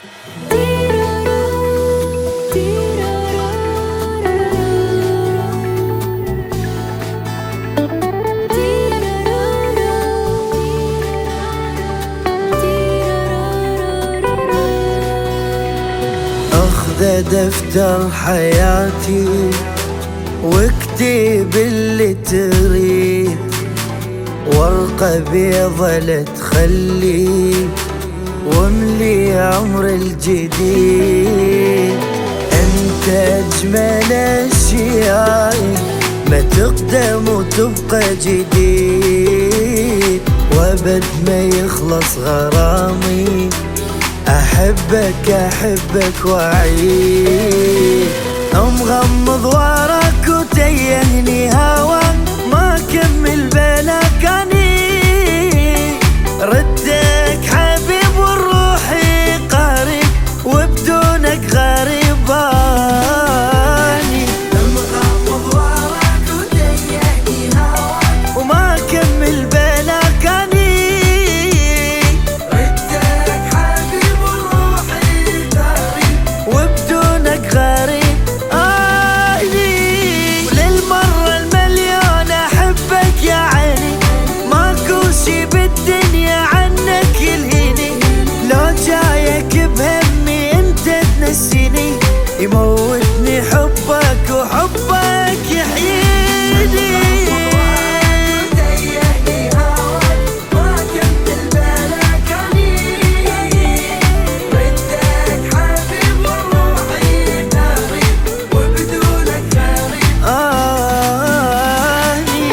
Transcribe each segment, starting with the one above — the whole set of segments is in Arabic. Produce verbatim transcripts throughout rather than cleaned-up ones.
أخذ دفتر حياتي واكتب اللي تريد، ورقة بيضة لا تخلي واملي عمر الجديد. انت اجمل اشيائي، ما تقدم وتبقى جديد، وابد ما يخلص غرامي، احبك احبك واعيد. مغمض وراك وتيهني هواك، ما كمل بينك اني ردك حبيب والروحي قريب، وبدونك غريب اني. مغمض وراك وتيهني هواك، وما كمل بينك اني ردك حبيب والروحي قريب، وبدونك غريب. يموتني حبك وحبك يحييني. ما كمل بالك اني ردك حبيب والروحي قريب، وبدونك غريب اني.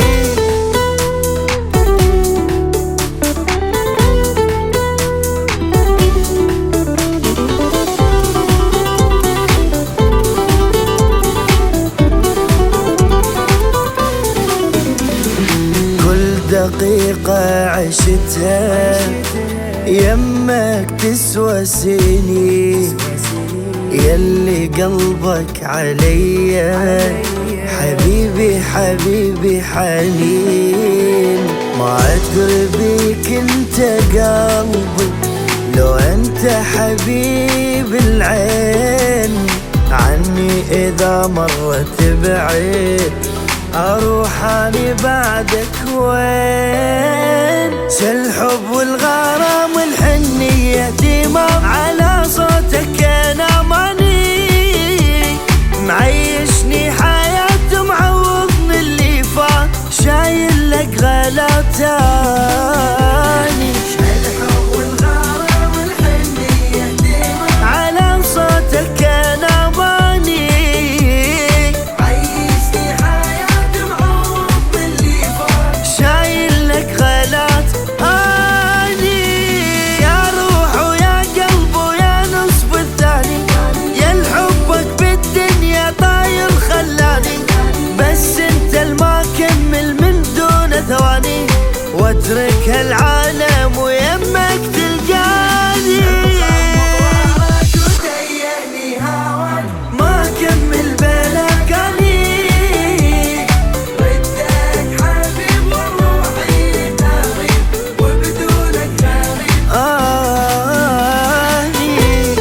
دقيقة عشتها يمك تسوى سنين، يلي قلبك عليا حبيبي حبيبي حنين. ما أدري بيك انت قلبي، لو انت حبيب العين، عني اذا مرت بعيد اروح اني بعدك وين. شالحب والغرام والحنية دمام، على صوتك انا ماني معيشني حياة، معوضني اللي فات، شايل لك غلاتاني. شالحب والغرام والحنية دمام، على صوتك انا ماني واترك هالعالم ويمك تلقاني. ما كمل بالك اني ردك حبيب والروحي قريب، وبدونك غريب اني.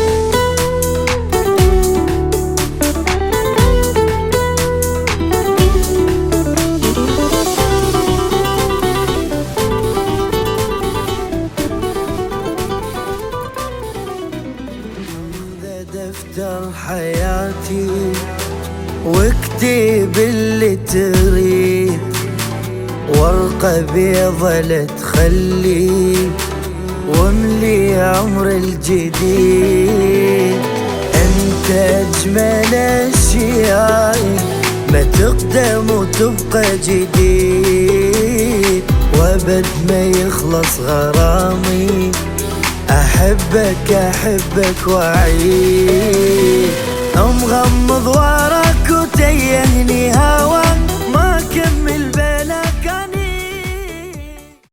دفتر حياتي واكتب اللي تريد، ورقة بيضة لا تخلي واملي عمر الجديد. انت اجمل اشيائي، ما تقدم وتبقى جديد، وابد ما يخلص غرامي، احبك احبك واعيد. مغمض وراك وتيهني هواك،